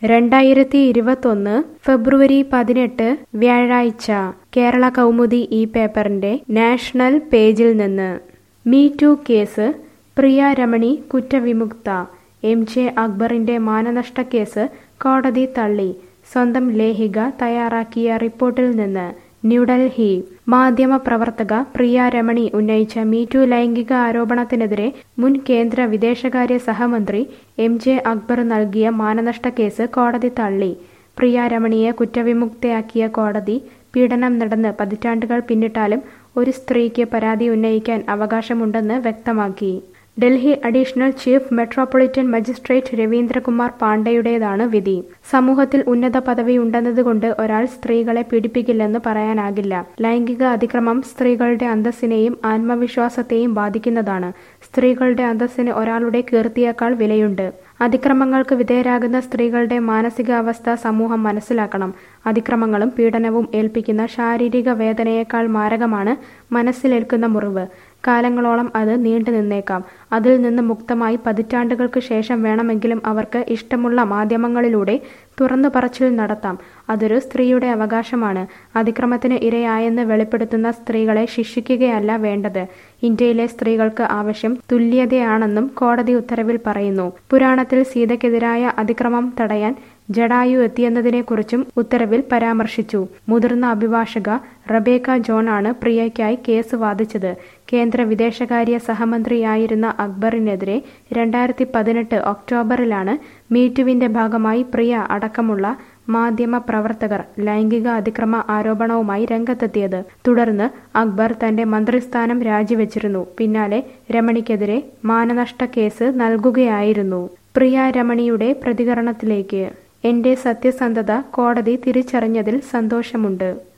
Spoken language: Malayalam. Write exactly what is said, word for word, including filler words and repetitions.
രണ്ടായിരത്തി ഇരുപത്തൊന്ന് ഫെബ്രുവരി പതിനെട്ട് വ്യാഴാഴ്ച കേരള കൗമുദി ഈ പേപ്പറിന്റെ നാഷണൽ പേജിൽ നിന്ന് me too case Priya Ramani കുറ്റവിമുക്ത. എം ജെ അക്ബറിന്റെ മാനനഷ്ട കേസ് കോടതി തള്ളി. സ്വന്തം ലേഖിക തയ്യാറാക്കിയ റിപ്പോർട്ടിൽ നിന്ന് ന്യൂഡൽഹി. മാധ്യമപ്രവർത്തക പ്രിയ രമണി ഉന്നയിച്ച മീറ്റു ലൈംഗിക ആരോപണത്തിനെതിരെ മുൻ കേന്ദ്ര വിദേശകാര്യ സഹമന്ത്രി എം ജെ അക്ബർ നൽകിയ മാനനഷ്ട കേസ് കോടതി തള്ളി. പ്രിയ രമണിയെ കുറ്റവിമുക്തയാക്കിയ കോടതി പീഡനം നടന്ന് പതിറ്റാണ്ടുകൾ പിന്നിട്ടാലും ഒരു സ്ത്രീക്ക് പരാതി ഉന്നയിക്കാൻ അവകാശമുണ്ടെന്ന് വ്യക്തമാക്കി. Delhi additional chief metropolitan magistrate Ravindrakumar പാണ്ഡെയുടേതാണ് വിധി. സമൂഹത്തിൽ ഉന്നത പദവി ഉണ്ടെന്നതുകൊണ്ട് ഒരാൾ സ്ത്രീകളെ പീഡിപ്പിക്കില്ലെന്ന് പറയാനാകില്ല. ലൈംഗിക അതിക്രമം സ്ത്രീകളുടെ അന്തസ്സിനെയും ആത്മവിശ്വാസത്തെയും ബാധിക്കുന്നതാണ്. സ്ത്രീകളുടെ അന്തസ്സിന് ഒരാളുടെ കീർത്തിയേക്കാൾ വിലയുണ്ട്. അതിക്രമങ്ങൾക്ക് വിധേയരാകുന്ന സ്ത്രീകളുടെ മാനസികാവസ്ഥ സമൂഹം മനസ്സിലാക്കണം. അതിക്രമങ്ങളും പീഡനവും ഏൽപ്പിക്കുന്ന ശാരീരിക വേദനയേക്കാൾ മാരകമാണ് മനസ്സിലേൽക്കുന്ന മുറിവ്. കാലങ്ങളോളം അത് നീണ്ടു നിന്നേക്കാം. അതിൽ നിന്ന് മുക്തമായി പതിറ്റാണ്ടുകൾക്ക് ശേഷം വേണമെങ്കിലും അവർക്ക് ഇഷ്ടമുള്ള മാധ്യമങ്ങളിലൂടെ തുറന്നു പറച്ചിൽ നടത്താം. അതൊരു സ്ത്രീയുടെ അവകാശമാണ്. അതിക്രമത്തിന് ഇരയായെന്ന് വെളിപ്പെടുത്തുന്ന സ്ത്രീകളെ ശിക്ഷിക്കുകയല്ല വേണ്ടത്. ഇന്ത്യയിലെ സ്ത്രീകൾക്ക് ആവശ്യം തുല്യതയാണെന്നും കോടതി ഉത്തരവിൽ പറയുന്നു. പുരാണത്തിൽ സീതയ്ക്കെതിരായ അതിക്രമം തടയാൻ ജടായു എത്തിയെന്നതിനെക്കുറിച്ചും ഉത്തരവിൽ പരാമർശിച്ചു. മുതിർന്ന അഭിഭാഷക റബേക്ക ജോണാണ് പ്രിയയ്ക്കായി കേസ് വാദിച്ചത്. കേന്ദ്ര വിദേശകാര്യ സഹമന്ത്രിയായിരുന്ന അക്ബറിനെതിരെ രണ്ടായിരത്തി പതിനെട്ട് ഒക്ടോബറിലാണ് മീറ്റുവിന്റെ ഭാഗമായി പ്രിയ അടക്കമുള്ള മാധ്യമ പ്രവർത്തകർ ലൈംഗിക അതിക്രമ ആരോപണവുമായി രംഗത്തെത്തിയത്. തുടർന്ന് അക്ബർ തന്റെ മന്ത്രിസ്ഥാനം രാജിവെച്ചിരുന്നു. പിന്നാലെ രമണിക്കെതിരെ മാനനഷ്ട കേസ് നൽകുകയായിരുന്നു. പ്രിയ രമണിയുടെ പ്രതികരണത്തിലേക്ക്. എന്റെ സത്യസന്ധത കോടതി തിരിച്ചറിഞ്ഞതിൽ സന്തോഷമുണ്ട്.